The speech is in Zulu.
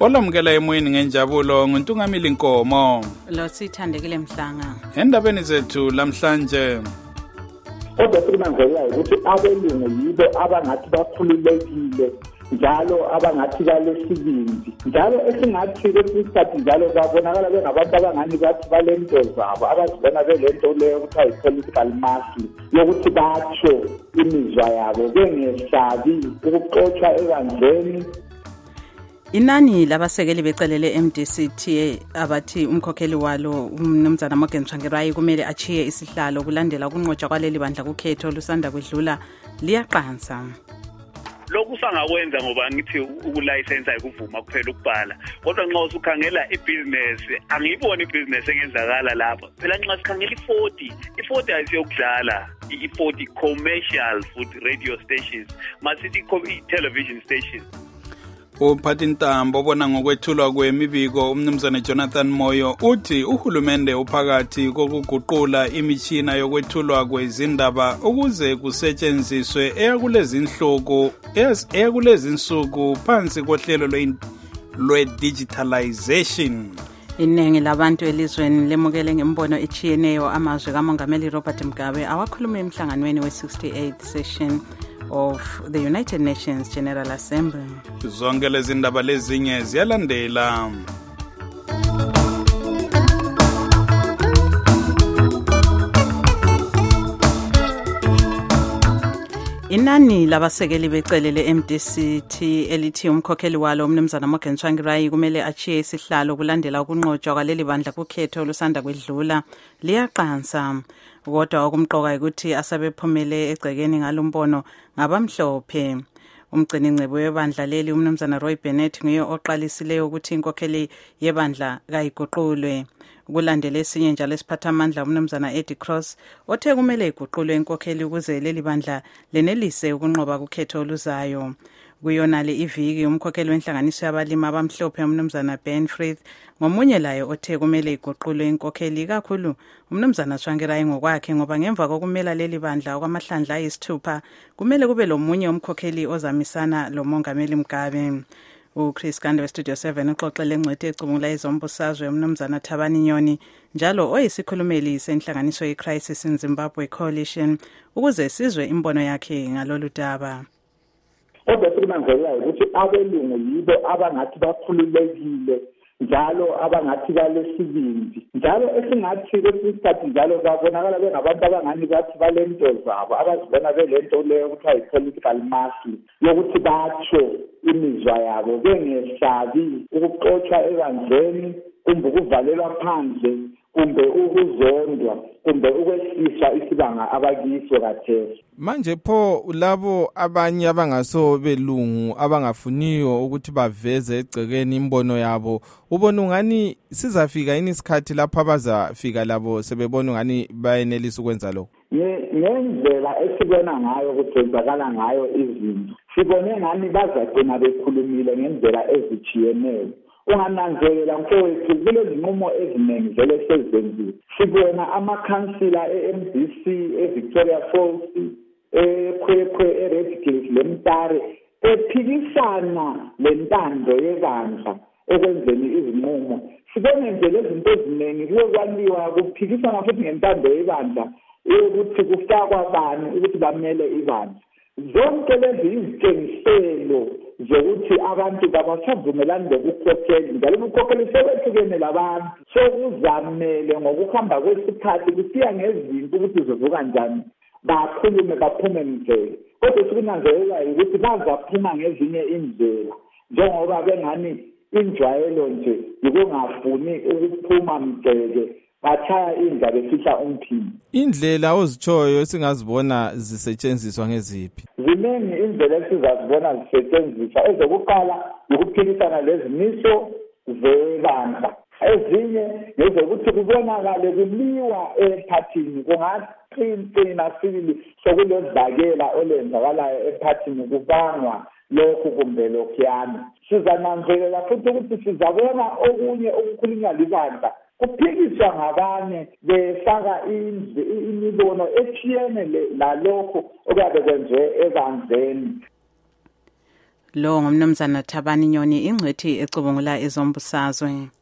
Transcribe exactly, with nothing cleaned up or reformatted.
Olamukela emoyeni ngenjabulo nguNtungamili Nkomo. Lo sithandekile Mhlanga. Endabeni zethu lamhlanje. Kodwa simanzela ukuthi abelungu yibo abangathi bakhululekile njalo abangathi balesibindi njalo esingathi kwesikhathi njalo babonakala bengabantu abangani bathi balento zabo abazibona belento leyo ukuthi ayi-political muscle yokuthi batsho imizwa yabo bengesabi ukuxotsha ebandleni. Inani labasekeli becelele M D C T abathi umkhokheli walo umnumzana Morgan Tsvangirai kumele achiye isihlalo kulandela ukunqotshwa kwaleli bandla kukhetho olusanda kwedlula liyaqansa. Lokhu sangakwenza ngoba ngithi ukulicense ayikuvuma kuphela ukubhala kodwa nxa usukhangela ibusiness angiyiboni ibusiness engenzakala lapha phela nxa sikhangela i-forty i-forty ayisiyokudlala i-forty commercial food radio stations masithi television stations. Uphathi Ntambo obona ngokwethulwa kwemibiko umnumzana Jonathan Moyo uthi uhulumende uphakathi kokuguqula imishina yokwethulwa kwezindaba ukuze kusetshenziswe eyakulezi inhloko eyakulezi insuku phansi kohlelo lwe-digitalization. Iningi labantu elizweni lemukele ngembono echiyeneyo amazwi kaMongameli Robert Mugabe awakhuluma emhlanganweni we-sixty-eighth session of the United Nations General Assembly. Zonke lezi ndaba lezinye ziyalandela. Inani labasekeli becelele M D C T elithi umkhokheli walo umnumzana Morgan Tsvangirai kumele achiye isihlalo kulandela ukunqotshwa kwaleli bandla kukhetho olusanda kwedlula liyaqansa. Kodwa okumqoka ukuthi asabephumele egcekeni ngalombono ngabamhlophe. Umgcini ngcebo webandla leli umnumzana Roy Bennett nguye oqalisileyo ukuthi inkokheli yebandla kayiguqulwe. Kulandela esinye njalo isiphathamandla umnumzana Eddie Cross othe kumele iguqulwe inkokheli ukuze leli bandla lenelise ukunqoba kukhetho oluzayo. Kuyona le iviki umkhokheli wenhlanganiso yabalimi abamhlophe umnumzana Ben Frith ngomunye laye othe kumele iguqulwe inkokheli kakhulu umnumzana Tsvangirai ngokwakhe ngoba ngemva kokumela leli bandla okwamahlandla ayisithupha kumele kube lomunye umkhokheli ozamisana lo Mongameli Mugabe. uChris Kande weStudio seven uxoxele ngcwethe ecubungula izombusazwe umnumzana Thabani Nyoni njalo oyisikhulumeli senhlanganiso yeCrisis in Zimbabwe Coalition ukuze sizwe imbono yakhe ngalolu daba. Kodwa simanzela ukuthi abelungu yibo abangathi bakhululekile njalo abangathi balesibindi njalo esingathi kwesikhathi njalo babonakala bengabantu abangani bathi balento zabo abazibona belento leyo ukuthi ayi-political muscle yokuthi batsho imizwa yabo bengesabi ukuxotsha ebandleni kumbe ukuvalelwa phandle kumbe ukuzondwa kumbe ukwehliswa isibanga abakiso kathesi. Manje pho labo abanye abangaso belungu abangafuniyo ukuthi baveze egcekeni imbono yabo ubona ungani sizafika yini isikhathi lapho abazafika labo sebebona ungani bayenelisa ukwenza lokho? Ngendlela esibona ngayo kuthenzakala ngayo izinto sibone ngani bazagcina bekhulumile ngendlela ezichiyeneyo. Ungananzelela mfowethu kulezi nqumo eziningi vele sezenziwe. Sibona amakhansila e-M D C eVictoria Falls ekhwekhwe eRedcliffe leMtare ephikisana lentando yebandla ekwenzeni izinqumo. Sibone nje lezi zinto eziningi kuwe kwaliwa kuphikisana futhi ngentando yebandla ukuthi kufakwa bani ukuthi bamele ibandla. Zonke lezi izitshengiselo zokuthi abantu babasavumelani ngokukhokhela njalo ukukhokhela sebehlukene labantu sokuzamele ngokuhamba kwesikhathi kusiya ngezinto ukuthi zivuka njani bakhulume baphume mthele. Kodwa sikunanzelela ukuthi bazaphuma ngezinye indlela njengoba bengani injwayelo nje ukungafuni ukuphuma mthele bathaya indaba efihla umphini. Indlela ozitshoyo singazibona zisetshenziswa ngeziphi? Ziningi indlela esizazibona zisetshenziswa. Ezokuqala ukuphikisana lezimiso zebandla. Ezinye ngezokuthi kubonakale kuliwa ephathini kungaqina sibili sokulozakela olenzakalayo ephathini kubangwa lokhu kumbe lokhuyana. Sizananzelela futhi ukuthi sizabona okunye okukhulunywa libandla kuphikiswa ngabanye befaka imibono ethiyene nalokho okade kwenziwe ebandleni. lo ngumnumzana Thabani Nyoni ingcwethi ecubungula ezombusazwe.